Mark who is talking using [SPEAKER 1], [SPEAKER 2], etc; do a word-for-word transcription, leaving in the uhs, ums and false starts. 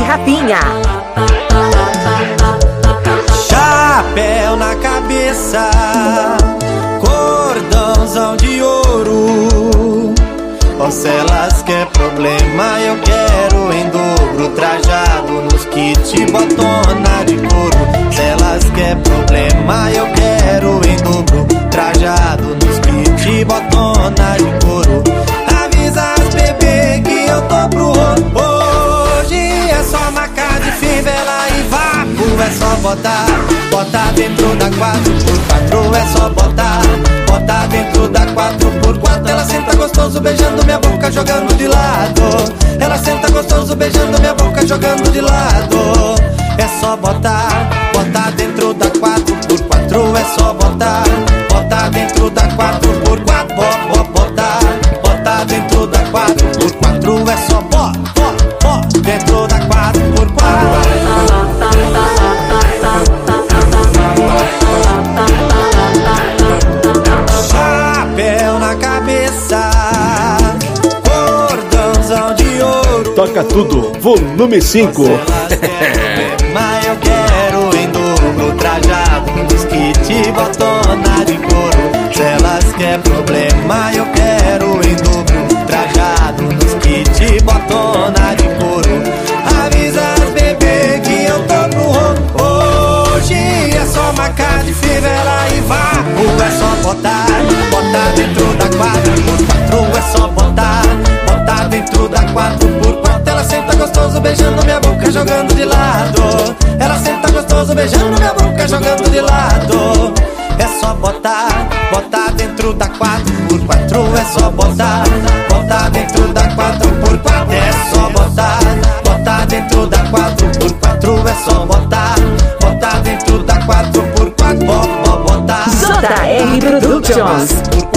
[SPEAKER 1] Rapinha.
[SPEAKER 2] Chapéu na cabeça, cordãozão de ouro. Ó, se elas quer problema, eu quero em dobro. Trajado nos kit, botona de couro. Se elas quer problema, eu quero em dobro. Trajado nos kit, botona de couro. Avisa as bebê que eu tô pro rolo. Hoje é só marca de fivela e vapo. É só botar, botar dentro da quatro por quatro. É só botar, botar dentro da quatro por quatro. Ela senta gostoso beijando minha boca, jogando de lado. Ela senta gostoso beijando minha boca, jogando de lado. É só botar, botar dentro da quatro por quatro. É só botar, botar dentro da quatro por quatro. Bo, bo, botar, botar dentro da quatro por quatro. É só bo, bo, bo, dentro da quatro por quatro. Chapéu na cabeça, cordãozão de ouro.
[SPEAKER 3] Toca tudo, volume cinco.
[SPEAKER 2] Mas eu quero em dobro. Trajado nos kit, botona de couro. Se elas quer problema, eu quero em dobro. Trajado nos kit, botona de couro. Avisa as bebê que eu tô pro rolo. Hoje é só marca de fivela e vapo. É só botar, botar dentro da quatro por quatro. É só botar, botar dentro da quatro por quatro. Ela senta gostoso beijando minha boca, jogando de lado. Ela senta gostoso beijando minha boca, jogando de lado. É só botar, botar dentro da quatro por quatro. É só botar, botar dentro da quatro por quatro. É só botar, botar dentro da quatro por quatro. É só botar, botar dentro da quatro por quatro. Bo, bo, botar
[SPEAKER 1] J R Productions.